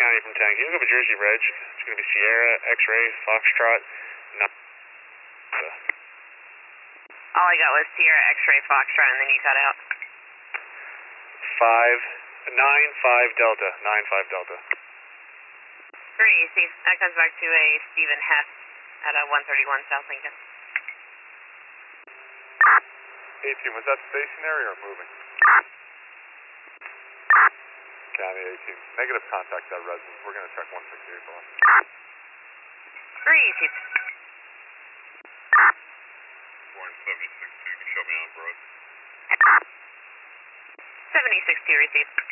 County from 10. Can you look up a Jersey Reg? It's going to be Sierra, X-Ray, Foxtrot. No. All I got was Sierra, X-Ray, Foxtrot, and then you cut out. 9-5 Delta. 9-5 Delta. 3, see, that comes back to a Stephen Hess at a 131 South Lincoln. 18, was that stationary or moving? County 18. Negative contact that residence. We're going to check 168 for us. 3, see. 476, you can show me on, bro. 76-2 received.